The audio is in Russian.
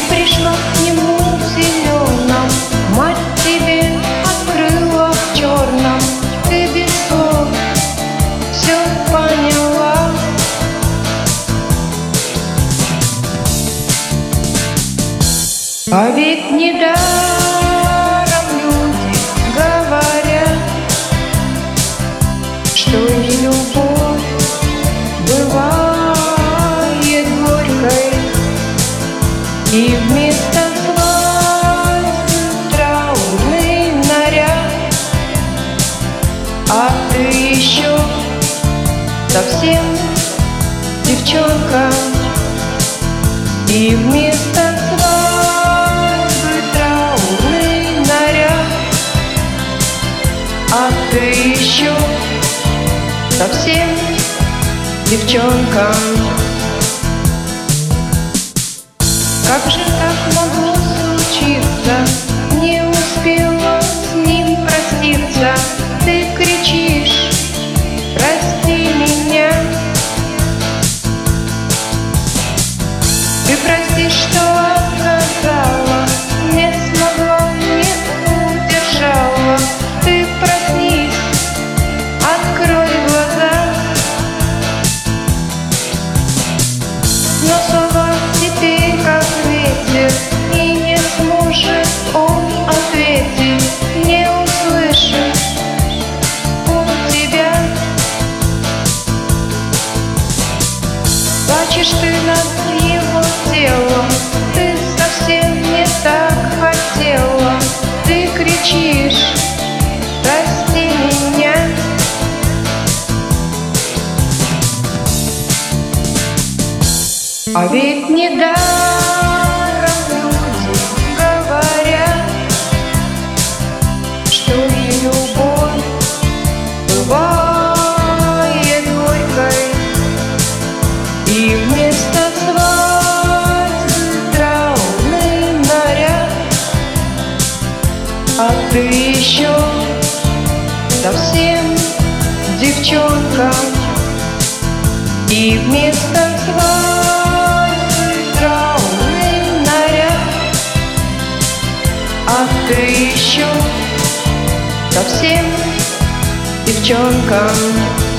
пришла к нему в зеленом, мать тебе открыла в черном. Ты без слов все поняла. А ведь недаром люди говорят, что и любовь бывает горькой, и вместо свадьбы траурный наряд. А ты еще совсем девчонка, и вместо свадьбы траурный наряд. А ты еще совсем девчонка. Как же так могло случиться? Не успела с ним проститься. Ты кричишь: прости меня. Ты прости, что отказала, не смогла, не удержала. Ты проснись, открой глаза. Но слова теперь как ветер, и не сможет он ответить, не услышит он тебя. Плачешь ты над его телом, ты совсем не так хотела. Ты кричишь: прости меня. А ведь недаром люди говорят, что и любовь бывает горькой, и вместо свадьбы траурный наряд. А ты еще совсем девчонка, и вместо свадьбы траурный наряд. А ты еще совсем девчонка.